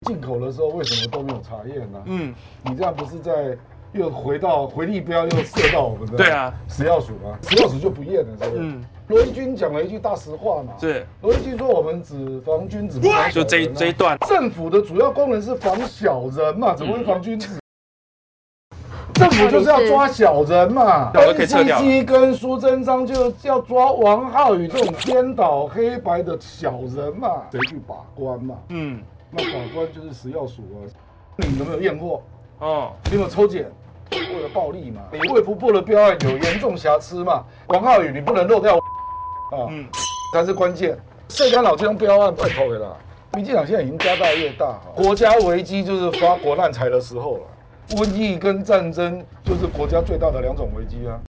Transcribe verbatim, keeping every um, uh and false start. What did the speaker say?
进口的时候为什么都没有查验呢？ 嗯， 你这样不是在又回到回力镖又射到我们的对啊食药署吗？食药署就不验了，是不是？ 嗯， 罗一军讲了一句大实话嘛， 是罗一军说我们只防君子不防小人、啊， 就这一这一段， 政府的主要功能是防小人嘛，怎么会防君子？政府就是要抓小人嘛 ，N C C 跟苏贞昌就要抓王浩宇这种颠倒黑白的小人嘛，谁去把关嘛？ 嗯， 那把关就是食药署啊，你有没有验货？ 哦， 你有没有抽检？为了暴利嘛，你卫福部的标案有严重瑕疵嘛？王浩宇你不能漏掉啊，嗯，才是关键。涉干扰这种标案拜托的啦，民进党现在已经家大业大，国家危机就是发国难财的时候了。瘟疫跟战争就是国家最大的两种危机啊。